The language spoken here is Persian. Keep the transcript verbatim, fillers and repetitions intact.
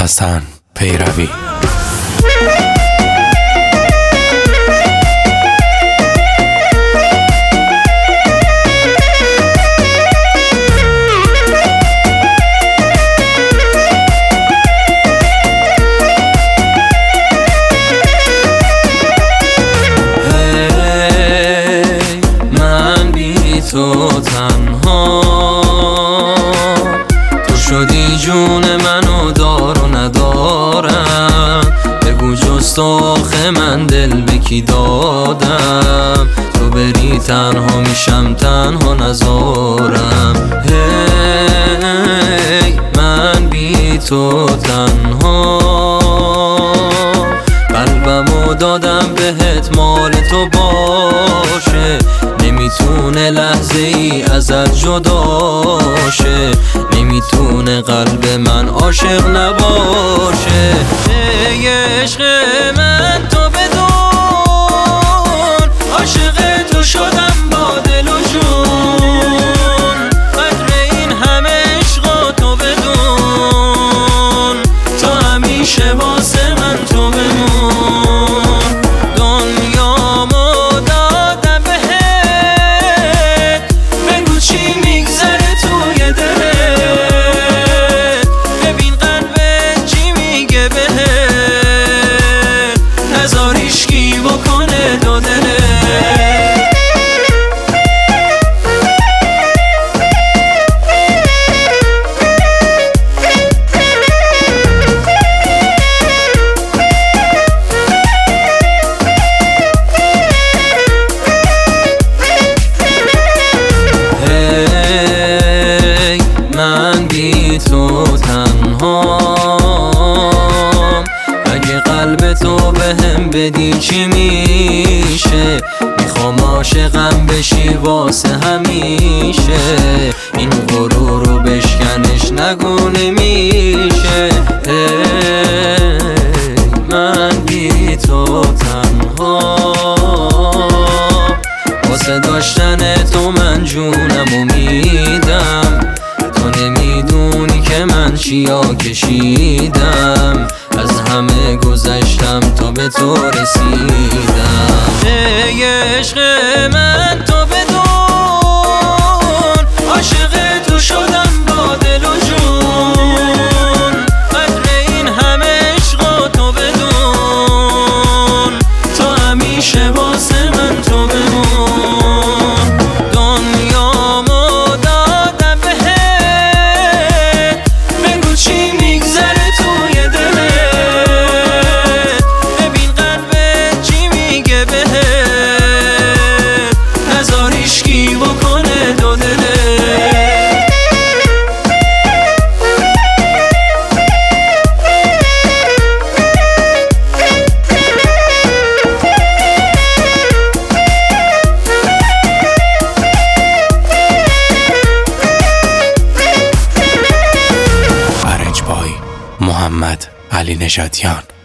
حسن پیروی. تو تنها تو شدی جون منو دار و ندارم، بگو جز تو آخه من دل به کی دادم، تو بری تنها میشم تنها نزارم. هی من بی تو تنها قلبمو دادم بهت مال تو باشه، نمیتونه لحظه ای ازت جدا شه، نمیتونه قلب من عاشق نباشه. ای عشق من تو بدون، عاشق تو شدم با دل و جون، قدر این همه عشق تو بدون، تو همیشه واسه من تو بمون. من بی تو تنهام، اگه قلب تو بهم بدی چی میشه، میخوام عاشقم بشی واسه همیشه، این غرور رو بشکنش نگو نمیشه. من بی تو تنهام، واسه داشتن تو من جونمو میدم، تو نمیدونی که من چیا کشیدم، از همه گذشتم تا به تو رسیدم. ای عشق من تو بدون، عاشق تو شدم با دل و جون، قدر این همه عشق تو بدون، تو همیشه واسه من تو بمون. محمد علی نژادیان.